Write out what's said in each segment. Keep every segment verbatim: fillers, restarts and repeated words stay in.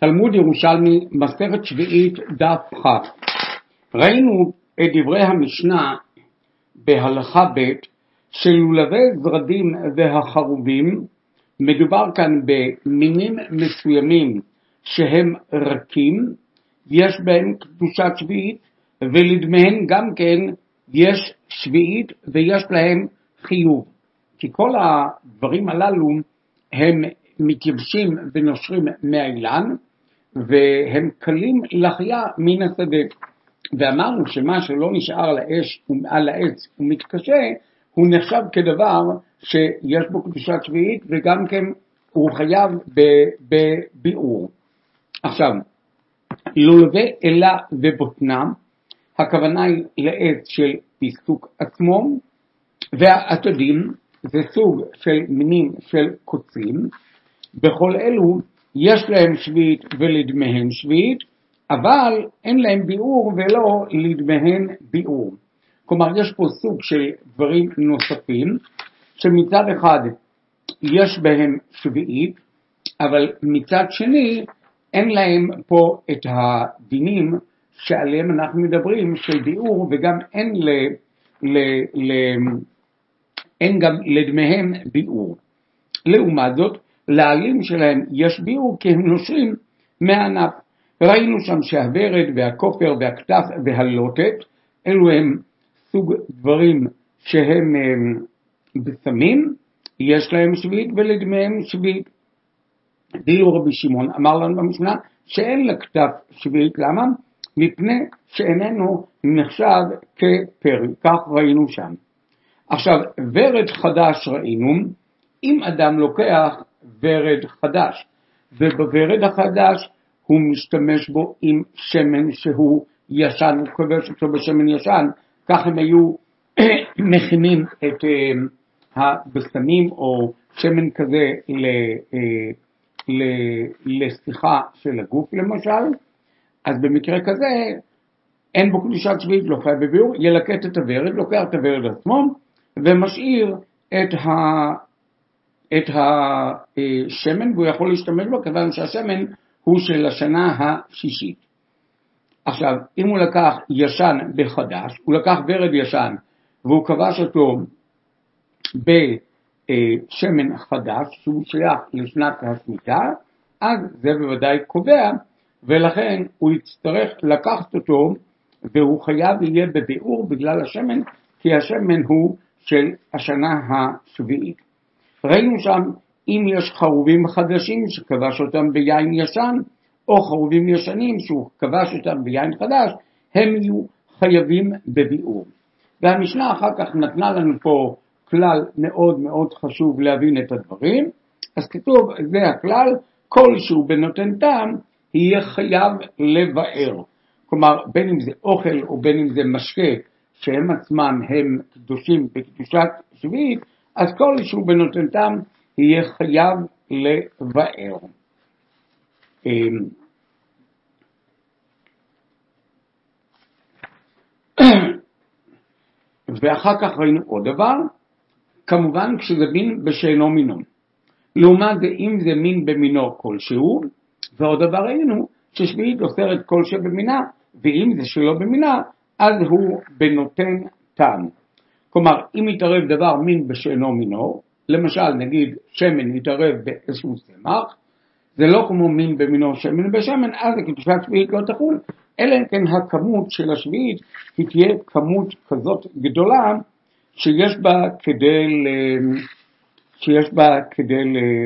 תלמוד ירושלמי, מסכת שביעית, דף ח'. ראינו את דברי המשנה בהלכה ב' שלולבי זרדים והחרובים, מדובר כאן במינים מסוימים שהם רכים, יש בהם קדושת שביעית, ולדמיהם גם כן יש שביעית ויש להם חיוב. כי כל הדברים הללו הם מתייבשים ונושרים מהאילן, והם קלים לחיה מן השדה. ואמרנו שמה שלא נשאר על האש על העץ ומתקשה, הוא נחשב כדבר שיש בו קדושת שביעית, וגם כן הוא חייב בביאור. עכשיו, לולבי אלה ובוטנה, הכוונה היא לעץ של פיסוק עצמו, והעתדים זה סוג של מינים של קוצים, בכל אלו יש להם שביעית ולדמיהן שביעית, אבל אין להם ביאור ולא לדמיהן ביאור. כלומר, יש פה סוג של דברים נוספים, שמצד אחד יש בהם שביעית, אבל מצד שני אין להם פה את הדינים שעליהם אנחנו מדברים של ביאור, וגם אין, ל, ל, ל, אין גם לדמיהם ביאור. לעומת זאת, לעלים שלהם יש ביאור כי הם נושרים מהענף. ראינו שם שהוורד והכופר והכתף והלוטת, אלו הם סוג דברים שהם בסמים, יש להם שביעית ולדמיהם שביעית. דילו רבי שמעון אמר לנו במשנה שאין לכתף שביעית. למה? מפני שאיננו נחשב כפרי, כך ראינו שם. עכשיו, ורד חדש ראינו, אם אדם לוקח ורד חדש, ובוורד החדש הוא משתמש בו עם שמן שהוא ישן, הוא כובש אותו בשמן ישן, כך הם היו מכינים את הבשמים או שמן כזה לשיחה של הגוף למשל. אז במקרה כזה אין בו קדושת שביעית, לא חייב בביאור, ילקט את הוורד, לוקח את הוורד עצמו ומשאיר את ה את השמן, והוא יכול להשתמש בו כיוון שהשמן הוא של השנה השישית. עכשיו, אם הוא לקח ישן בחדש, הוא לקח ורד ישן והוא כבש אותו בשמן חדש שהוא שייך לשנת השמיטה, אז זה בוודאי קובע, ולכן הוא יצטרך לקחת אותו והוא חייב יהיה בביאור בגלל השמן, כי השמן הוא של השנה השביעית. ראינו שם אם יש חרובים חדשים שכבש אותם ביין ישן, או חרובים ישנים שהוא כבש אותם ביין חדש, הם יהיו חייבים בביאור. והמשנה אחר כך נתנה לנו פה כלל מאוד מאוד חשוב להבין את הדברים. אז כתוב, זה הכלל, כל שהוא בנותן טעם יהיה חייב לבאר. כלומר, בין אם זה אוכל או בין אם זה משקה שהם עצמם הם קדושים בקדושת שביעית, אז כל שהוא בנותן טעם יהיה חייב לבאר. ואחר כך ראינו עוד דבר, כמובן כשזה מין בשאינו מינו. לעומת זה, אם זה מין במינו כלשהו, ועוד דבר ראינו ששביעית אוסרת כל שבמינה, ואם זה שלא במינה, אז הוא בנותן טעם. כלומר, אם יתערב דבר מין בשאינו מינו, למשל נגיד שמן יתערב באיזשהו צמח, זה לא כמו מין במינו שמן בשמן, אז הקדושת שביעית לא תחול, אלא אם כן הכמות של השביעית היא תהיה כמות כזאת גדולה שיש בה כדי שיש בה כדי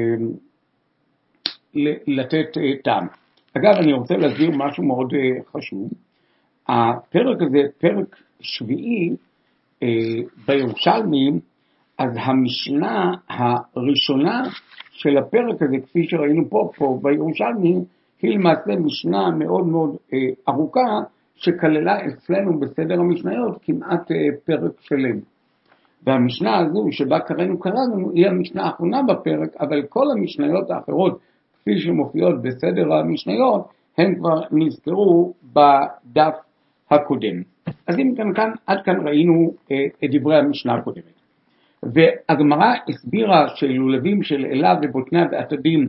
לתת טעם. אגב, אני רוצה להסביר משהו מאוד חשוב. הפרק הזה, פרק שביעי בירושלמי, אז המשנה הראשונה של הפרק הזה, כפי שראינו פה, פה בירושלמי, היא למעשה משנה מאוד מאוד אה, ארוכה, שכללה אצלנו בסדר המשניות כמעט אה, פרק שלם. והמשנה הזו שבה קראנו קראנו, היא המשנה האחרונה בפרק, אבל כל המשניות האחרות, כפי שמופיעות בסדר המשניות, הן כבר נזכרו בדף הקודם. אז אם כאן, כאן עד כאן ראינו אה, את דברי המשנה הקודמת. והגמרא הסבירה שלולבים של אלה ובוטנה ועתדים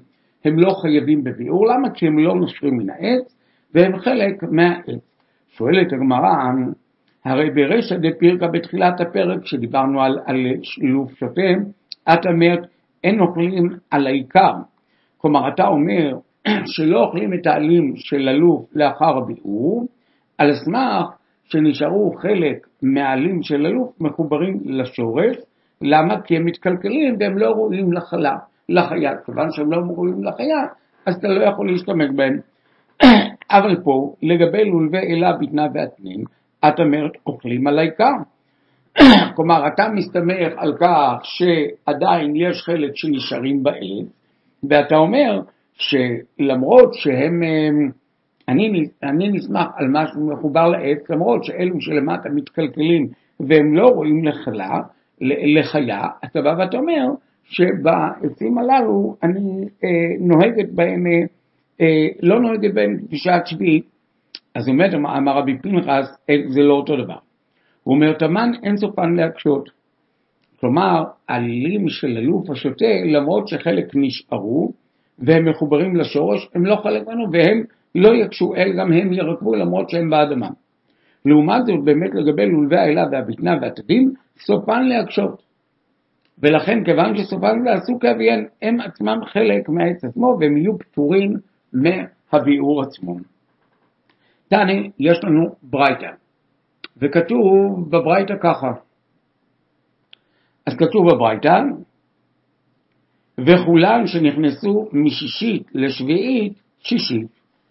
הם לא חייבים בביאור. למה? כי הם לא נושרים מן העץ והם חלק מהעץ. שואלת הגמרא, הרי ברשע דפירקה בתחילת הפרק שדיברנו על, על לוף שוטה, את אומרת אין אוכלים על העיקר. כלומר אתה אומר שלא אוכלים את העלים של הלוף לאחר הביאור, על סמך שנשארו חלק מהעלים של הלוף מחוברים לשורש. למה? כי הם מתקלקלים והם לא ראויים לחיה. לחיה. כיוון שהם לא ראויים לחיה, אז אתה לא יכול להשתמש בהם. אבל פה, לגבי לולבי אלה, בטנה ועטנים, את אומרת, אוכלים על העיקר. כלומר, אתה מסתמך על כך שעדיין יש חלק שנשארים בעץ, ואתה אומר שלמרות שהם, אני, אני נסמך על משהו מחובר לעץ, למרות שאלו שלמטה מתקלקלים והם לא רואים לחיה, לחיה, אתה בא ואתה אומר שבעצים הללו אני אה, נוהגת בהם, אה, אה, לא נוהגת בהם קדושת שביעית. אז הוא אומר, אמר רבי פנחס, זה לא אותו דבר. הוא אומר, תמן אין סופן להקשות. כלומר, העלים של הלוף השוטה, למרות שחלק נשארו, והם מחוברים לשורש, הם לא חלק ממנו, והם לא יקשו, אלא גם הם ירקבו, למרות שהם באדמה. לעומת זאת, באמת לגבי לולבי האלה והבטנה והתדים, סופן להקשות. ולכן, כיוון שסופן ועשו כאביין, הם עצמם חלק מהעץ עצמו, והם יהיו פטורים מהביאור עצמו. תני, יש לנו ברייתא, וכתוב בברייתא ככה. אז כתוב בברייתא, וכולן שנכנסו משישית לשביעית, שישית.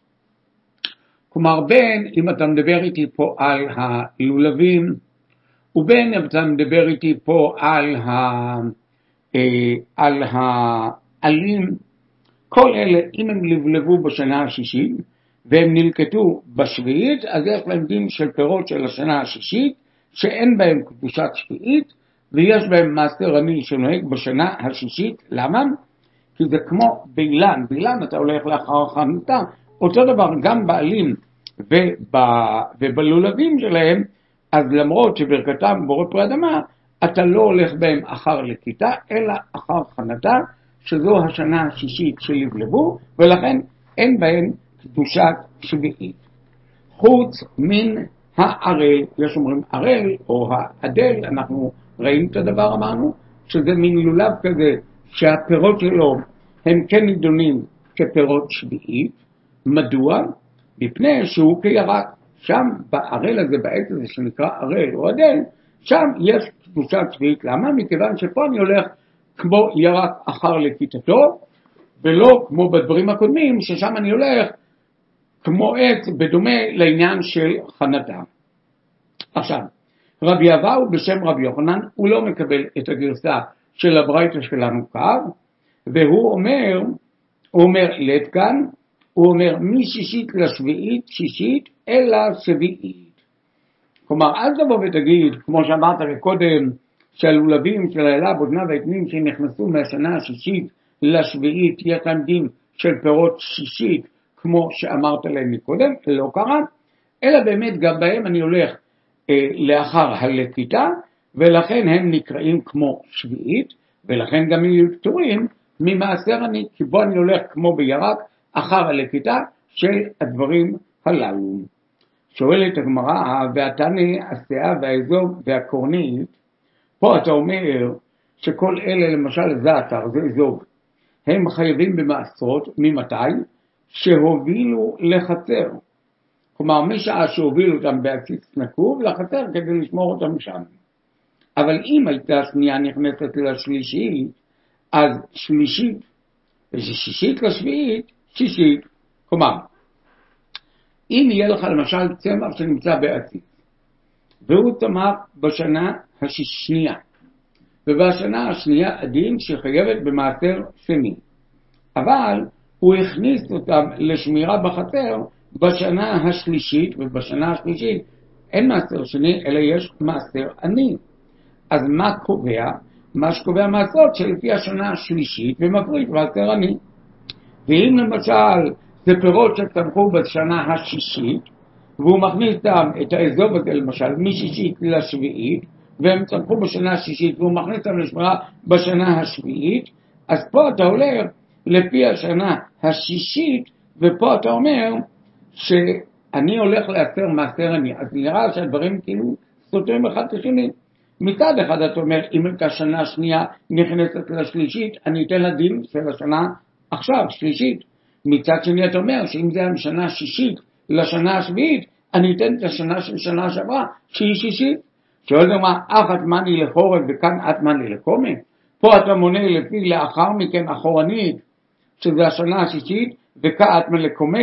כלומר, בין אם אתה מדבר איתי פה על הלולבים, ובין אם אתה מדבר איתי פה על, ה, אה, על העלים, כל אלה, אם הם לבלבו בשנה השישית, והם נלקטו בשביעית, אז יש להם דין של פירות של השנה השישית, שאין בהם קדושת שביעית, ויש בהם מעשר עני שנוהג בשנה השישית. למה? כי זה כמו באילן, באילן אתה הולך לאחר חנותה, אותו דבר גם בעלים וב, ובלולבים שלהם, אז למרות שברכתם בורא פרי אדמה, אתה לא הולך בהם אחר לקיטה, אלא אחר חנתה, שזו השנה השישית שלבלבו, ולכן אין בהם קדושת שביעית. חוץ מן הערל, יש אומרים ערל או העדל, אנחנו ראינו את הדבר, אמרנו, שזה מין לולב כזה, שהפירות שלו הם כן נידונים כפירות שביעית. מדוע? מפני שהוא כירק. שם בערל הזה, בעץ הזה שנקרא ערל או עדל, שם יש קדושת שביעית. למה? מכיוון שפה אני הולך כמו ירק אחר לקיטתו, ולא כמו בדברים הקודמים, ששם אני הולך כמו עץ בדומה לעניין של חנתה. עכשיו, רבי אבאו בשם רבי יוחנן, הוא לא מקבל את הגרסה של הברייתא שלנו כאן, והוא אומר, הוא אומר לת כאן, הוא אומר משישית לשביעית, שישית, אלא שביעית. כלומר, אל תבוא ותגיד, כמו שאמרת קודם, שהלולבים של האלה, בודנה והתנים שנכנסו מהשנה השישית לשביעית, יש להם דין של פירות שישית, כמו שאמרת להם מקודם, לא קרה, אלא באמת גם בהם אני הולך אה, לאחר הלקיטה, ולכן הם נקראים כמו שביעית, ולכן גם יהיו פטורים ממעשר עני, כי בו אני הולך כמו בירק, אחר הלקיטה של הדברים הללו. שואלת הגמרא, והתני, הסאה והאזוב והקורנית, פה אתה אומר שכל אלה, למשל זעתר, זה אזוב, הם חייבים במעשרות, ממתי? שהובילו לחצר. כלומר, משעה שהובילו אותם בעציץ נקוב, לחצר כדי לשמור אותם שם. אבל אם הייתה שנייה נכנסת לשלישית, אז שלישית, ושישית לשביעית, שישית. כלומר, אם יהיה לך למשל צמח שנמצא בעציץ, והוא צמח בשנה השנייה, ובשנה השנייה הדין שחייבת במעשר שני, אבל הוא הכניס אותם לשמירה בחצר בשנה השלישית, ובשנה השלישית אין מעשר שני, אלא יש מעשר עני. אז מה קובע? מה שקובע מעשרות שלפי השנה השלישית ומפריש מעשר עני. ואם למשל זה פירות שצמחו בשנה השישית, והוא מכניס אותם את האזוב הזה למשל משישית לשביעית, והם צמחו בשנה השישית והוא מכניס אותם לשמירה בשנה השביעית, אז פה אתה הולך לפי השנה השישית, ופה אתה אומר שאני הולך להפר מעשר עני. אז נראה שהדברים כאילו סותרים אחד את השני. מצד אחד אתה אומר, אם את השנה השנייה נכנסת לשלישית, אני אתן לה דין של השנה עכשיו, שלישית. מצד שני אתה אומר, שאם זה המשנה השישית לשנה השביעית, אני אתן את השנה של שנה שעברה, שהיא שישית. שואל מה, אך אתמני לחורף וכאן אתמני לקומה? פה אתה מונה לפי לאחר מכן אחורנית, שזה השנה השישית, וכאן אתמני לקומה,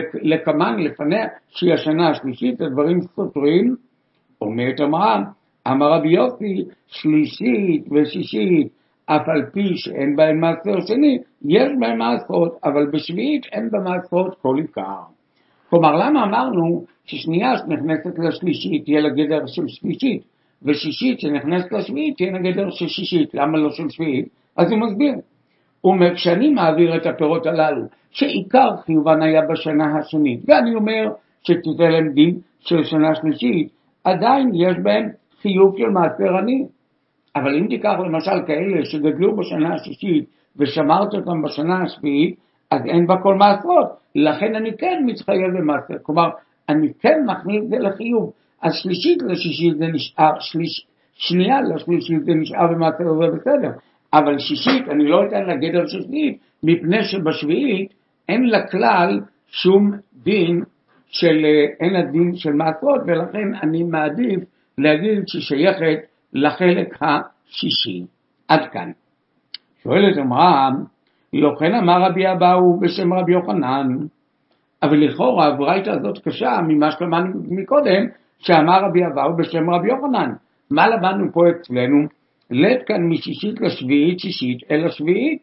לקמן לפניה, שהיא השנה השלישית. הדברים סותרים. אומרת אמרה, אמר רבי יוסי, שלישית ושישית, אף על פי שאין בהם מעשר שני, יש בהם מעשרות, אבל בשביעית אין במעשרות כל עיקר. כלומר, למה אמרנו ששנייה שנכנסת לשלישית תהיה לגדר של שלישית, ושישית שנכנסת לשביעית תהיה לגדר של שישית? למה לא של שביעית? אז הוא מסביר. הוא אומר, כשאני מעביר את הפירות הללו, שעיקר חיובן היה בשנה השנית, ואני אומר שתיתן להם דין של שנה שלישית, עדיין יש בהם חיוב של מעשר עני. אבל אם תיקח למשל כאלה שגדלו בשנה השישית ושמרת אותם בשנה השביעית, אז אין בה כל מעשרות, לכן אני כן מתחייב במעשר. כלומר, אני כן מכניס את זה לחיוב. אז שלישית לשישית זה נשאר, שליש, שנייה לשלישית זה נשאר במעשר, זה בסדר. אבל שישית אני לא אתן לגדר של שביעית, מפני שבשביעית אין לה כלל שום דין של, אין לה דין של מעשרות, ולכן אני מעדיף להגיד ששייכת לחלק השישי. עד כאן. שואלת אמרה, לא כן אמר רבי אבאו בשם רבי יוחנן, אבל לכאורה הברייתא הזאת קשה ממה שלמדנו מקודם, שאמר רבי אבאו בשם רבי יוחנן. מה למדנו פה אצלנו? לית כאן משישית לשביעית, שישית אל השביעית.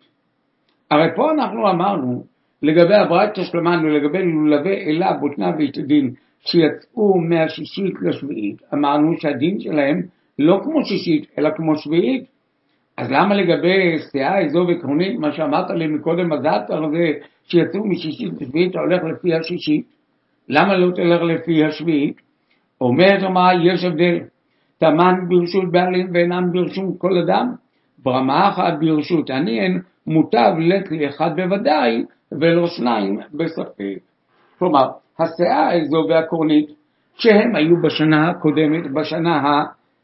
הרי פה אנחנו אמרנו, לגבי הברייתא שלמדנו, לגבי לולבי אלה, בוטנה ויתדין, שיצאו מהשישית לשביעית, אמרנו שהדין שלהם לא כמו שישית, אלא כמו שביעית. אז למה לגבי סטייה איזו וקרונית, מה שאמרת לי מקודם הזעתר זה, שיצאו משישית לשביעית, אתה הולך לפי השישית? למה לא תלך לפי השביעית? אומרת מה, יש הבדל. תמן ברשות בעלים ואינם ברשות כל אדם. ברמה אחת ברשות עניין, מוטב לת לאחד בוודאי, ולא שניים בספק. כלומר, הסטייה איזו והקרונית, שהם היו בשנה הקודמת, בשנה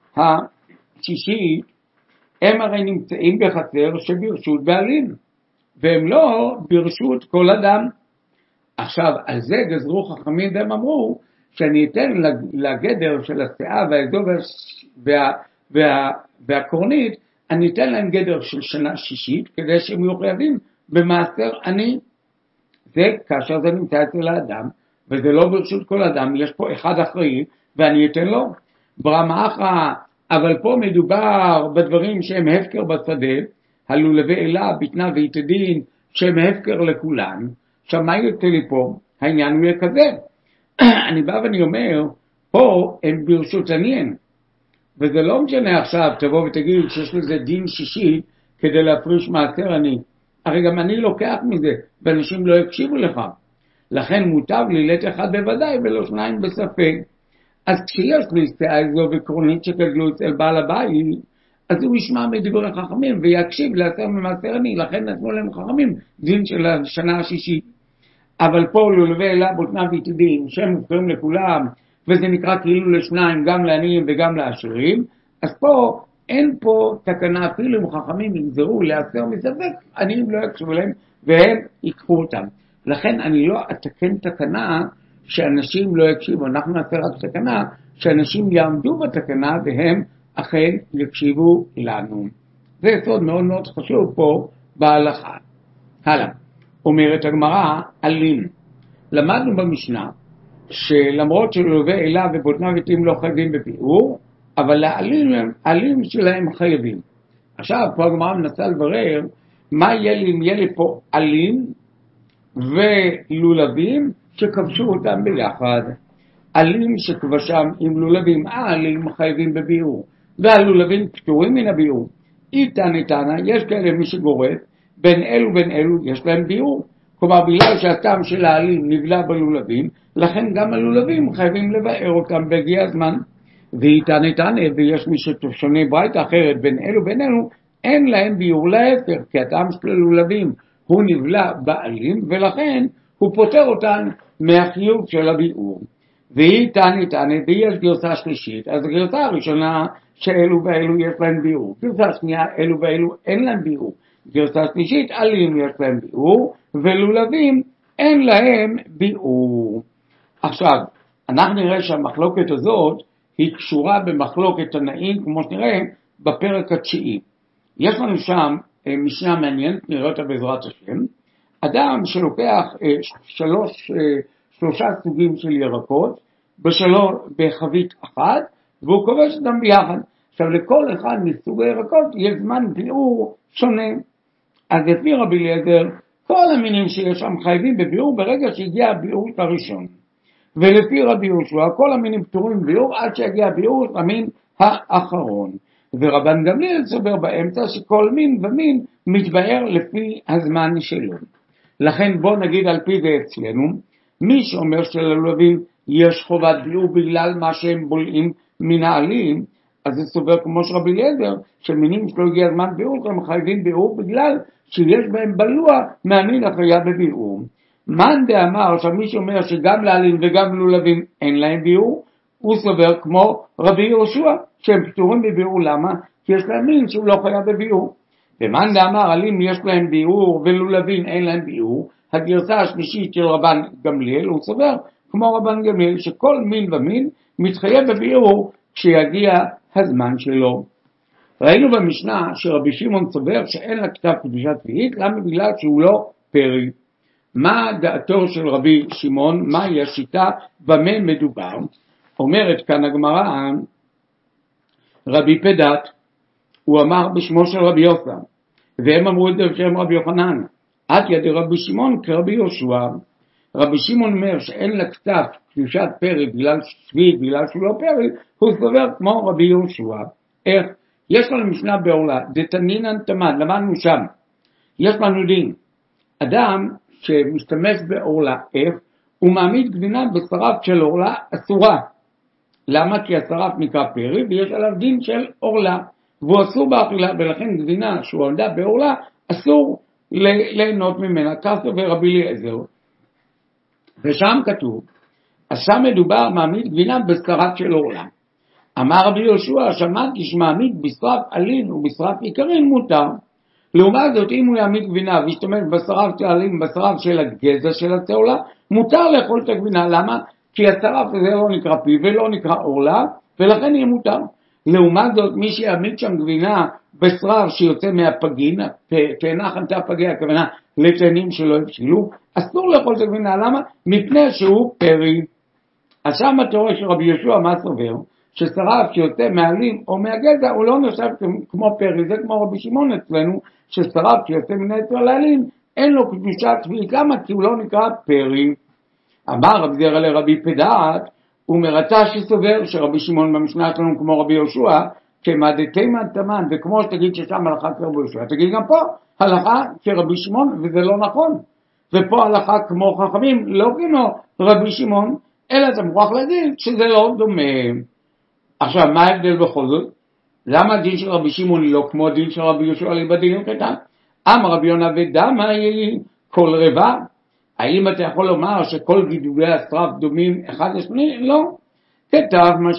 השישית, הם הרי נמצאים בחצר שברשות בעלים, והם לא ברשות כל אדם. עכשיו, על זה גזרו חכמים והם אמרו, שאני אתן לגדר של הסטייה והאזור וה, וה, והקורנית, אני אתן להם גדר של שנה שישית, כדי שהם יהיו חייבים במעשר עני. זה כאשר זה נמצא אצל האדם, וזה לא ברשות כל אדם, יש פה אחד אחראי, ואני אתן לו. ברמה אחת, אבל פה מדובר בדברים שהם הפקר בשדה, הלולבי אלה, ביטנה ויתדין, שהם הפקר לכולם. עכשיו מה יוצא לי פה? העניין הוא כזה. אני בא ואני אומר, פה הם ברשות עניין, וזה לא משנה עכשיו, תבוא ותגיד שיש לזה דין שישי, כדי להפריש מעשר עני. הרי גם אני לוקח מזה, ואנשים לא יקשיבו לך. לכן מוטב לי לת אחד בוודאי, ולא שניים בספק. אז כשיש לי סטייה איזו וקרונית שגדלו אצל בעל הבית, אז הוא ישמע מדברי חכמים ויקשיב לעשר ממעשר עני, לכן נתנו להם חכמים דין של השנה השישית. אבל פה לולבי אלה בוטנה ויתדין, שהם מופרים לכולם, וזה נקרא כאילו לשניים, גם לעניים וגם לעשירים, אז פה אין פה תקנה, אפילו אם חכמים יגזרו לעשר מספק, עניים לא יקשיבו להם והם ייקחו אותם. לכן אני לא אתקן תקנה שאנשים לא יקשיבו, אנחנו נעשה רק תקנה שאנשים יעמדו בתקנה והם אכן יקשיבו לנו. זה יסוד מאוד מאוד חשוב פה בהלכה. הלאה, אומרת הגמרא, עלים. למדנו במשנה שלמרות שלולבי אלה ובוטנה ויתים לא חייבים בביאור, אבל לעלים, העלים שלהם חייבים. עכשיו פה הגמרא מנסה לברר מה יהיה לי אם יהיה לי פה עלים ולולבים שכבשו אותם ביחד. עלים שכבשם עם לולבים, העלים חייבים בביאור, והלולבים פטורים מן הביאור. איתן איתנה, יש כאלה מי שגורף, בין אלו בין אלו יש להם ביאור. כלומר, בגלל שהטעם של העלים נבלע בלולבים, לכן גם הלולבים חייבים לבאר אותם בהגיע הזמן. ואיתן איתנה, ויש מי ששונה ברייתא אחרת בין אלו בין אלו, אין להם ביאור להפך, כי הטעם של הלולבים הוא נבלע בעלים, ולכן הוא פותר אותן מהחיוב של הביאור. והיא תני תני, ויש גרסה שלישית, אז הגרסה הראשונה שאלו ואלו יש להם ביאור, גרסה שנייה אלו ואלו אין להם ביאור, גרסה שלישית עלים יש להם ביאור, ולולבים אין להם ביאור. עכשיו, אנחנו נראה שהמחלוקת הזאת היא קשורה במחלוקת תנאים, כמו שנראה בפרק התשיעי. יש לנו שם משנה מעניינת, נראה אותה בעזרת השם. אדם שלוקח שלוש, שלושה סוגים של ירקות, בשלוש, בחבית אחת, והוא כובש אותם ביחד. עכשיו, לכל אחד מסוג הירקות יש זמן ביאור שונה. אז לפי רבי אליעזר, כל המינים שיש שם חייבים בביאור ברגע שהגיע הביאור הראשון. ולפי רבי יהושע, כל המינים פטורים ביאור עד שהגיע הביאור המין האחרון. ורבן גמליאל סובר באמצע שכל מין ומין מתבאר לפי הזמן שלו. לכן בוא נגיד על פי זה אצלנו, מי שאומר שללולבים יש חובת ביאור בגלל מה שהם בולעים מן העלים, אז זה סובר כמו שרבי אליעזר, שמינים שלא הגיע הזמן ביאור, הם חייבים ביאור בגלל שיש בהם בלוע מהמין החייב בביאור. מאן דאמר, עכשיו מי שאומר שגם לעלים וגם לולבים אין להם ביאור, הוא סובר כמו רבי יהושע, שהם פטורים בביאור. למה? כי יש להם מין שהוא לא חייב בביאור. ומאן דאמר עלים יש להם ביאור ולולבים אין להם ביאור, הגרסה השלישית של רבן גמליאל, הוא סובר כמו רבן גמליאל שכל מין ומין מתחייב בביאור כשיגיע הזמן שלו. ראינו במשנה שרבי שמעון סובר שאין לה כתב קדושה טבעית, למה? בגלל שהוא לא פרי. מה דעתו של רבי שמעון? מהי השיטה? במה מדובר? אומרת כאן הגמרא, רבי פדת, הוא אמר בשמו של רבי יוסף, והם אמרו את זה בשם רבי יוחנן, עד ידי רבי שמעון כרבי יהושע. רבי שמעון אומר שאין לה כתב קדושת פרי בגלל שביעי, בגלל שהוא לא פרי, הוא סובר כמו רבי יהושע. איך? יש לנו משנה בעורלה, דתנינן תמן, למדנו שם. יש לנו דין, אדם שמשתמש בעורלה, איך? הוא מעמיד גבינה בשרף של עורלה אסורה. למה? כי השרף נקרא פרי ויש עליו דין של עורלה, והוא אסור באכילה, ולכן גבינה שהוא עמדה בעורלה אסור ליהנות ממנה. כך סובר רבי אליעזר. ושם כתוב, אז שם מדובר מעמיד גבינה בשרף של עורלה. אמר רבי יהושע, שמעתי שמעמיד בשרף עלים ובשרף עיקרין מותר. לעומת זאת, אם הוא יעמיד גבינה וישתמש בשרף של עלים, בשרף של הגזע של הצעולה, מותר לאכול את הגבינה. למה? כי השרף הזה לא נקרא פי ולא נקרא עורלה, ולכן יהיה מותר. לעומת זאת, מי שיעמיד שם גבינה בשרף שיוצא מהפגין, תאנה חנתה פגיה, הכוונה לתאנים שלא הבשילו, אסור לאכול את הגבינה. למה? מפני שהוא פרי. אז שם התיאוריה של רבי יהושע מה סובר? ששרף שיוצא מהעלים או מהגזע הוא לא נחשב כמו פרי. זה כמו רבי שמעון אצלנו, ששרף שיוצא מן היתר לעלים אין לו קדושה טבעית. למה? כי הוא לא נקרא פרי. אמר רבי זרע לרבי פדת, הוא מרצה שסובר שרבי שמעון במשנה שלנו כמו רבי יהושע, כמדתימן תמן, וכמו שתגיד ששם הלכה כרבי יהושע, תגיד גם פה הלכה כרבי שמעון, וזה לא נכון. ופה הלכה כמו חכמים, לא כמו רבי שמעון, אלא אתה מוכרח להגיד שזה לא דומה. עכשיו, מה ההבדל בכל זאת? למה הדין של רבי שמעון לא כמו הדין של רבי יהושע בדינים קטן? אמר רבי יונה ודמה היא כל רבע. האם אתה יכול לומר שכל גידולי השרף דומים אחד לשני? לא. כתב מה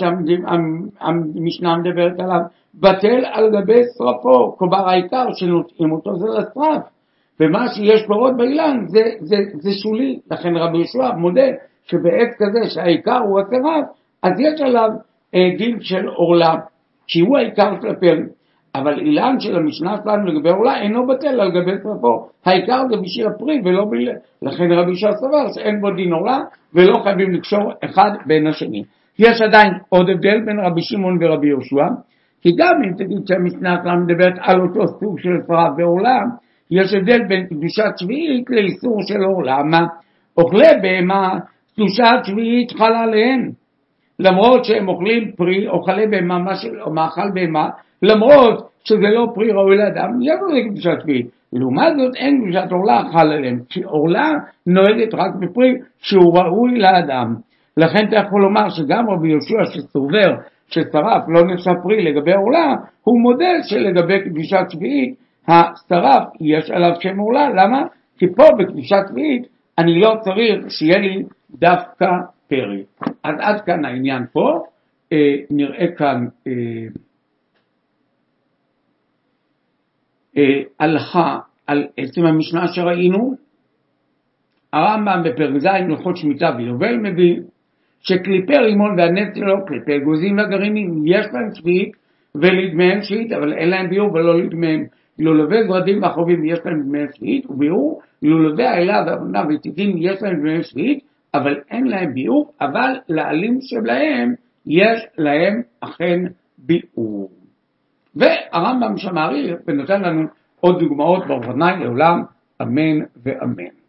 שהמשנה מדברת עליו, בטל על גבי שרפו, כלומר העיקר שנוטעים אותו זה לשרף, ומה שיש פירות באילן זה, זה, זה שולי. לכן רבי יהושע מודה שבעת כזה שהעיקר הוא השרף, אז יש עליו דין של עורלה, שהוא העיקר של הפרי. אבל אילן של המשנה שלנו לגבי עורלה אינו בטל על גבי שרפו, העיקר זה בשביל הפרי ולא בלי. לכן רבי יהושע סבר שאין בו דין עורלה ולא חייבים לקשור אחד בין השני. יש עדיין עוד הבדל בין רבי שמעון ורבי יהושע, כי גם אם תגיד שהמשנה שלנו מדברת על אותו סוג של שרף ועורלה, יש הבדל בין קדושת שביעית לאיסור של עורלה. מה? אוכלי בהמה קדושת שביעית חלה עליהם, למרות שהם אוכלים פרי, אוכלי בהמה, או מאכל בהמה, למרות שזה לא פרי ראוי לאדם, יש לו קדושת שביעית. לעומת זאת אין קדושת עורלה חלה עליהם, כי עורלה נוהגת רק בפרי שהוא ראוי לאדם. לכן אתה יכול לומר שגם רבי יהושע שסובר ששרף לא נחשב פרי לגבי עורלה, הוא מודל שלגבי קדושת שביעית, השרף יש עליו שם עורלה. למה? כי פה בקדושת שביעית אני לא צריך שיהיה לי דווקא פרי. אז עד כאן העניין פה, אה, נראה כאן אה, אה, הלכה על עצם המשנה שראינו. הרמב"ם בפרק ז' הלכות שמיטה ויובל מביא שקליפי רימון והנץ שלו, קליפי אגוזים והגרעינים, יש להם שביעית ולדמיהם שביעית, אבל אין להם ביאור ולא לדמיהם. לולבי זרדים והחרובים יש להם דמיהם שביעית, וביאור לולבי העילה והבונה והציצים יש להם דמיהם שביעית, אבל אין להם ביאור, אבל לעלים שלהם יש להם אכן ביאור. והרמב"ם שמעריך ונותן לנו עוד דוגמאות באופניים לעולם, אמן ואמן.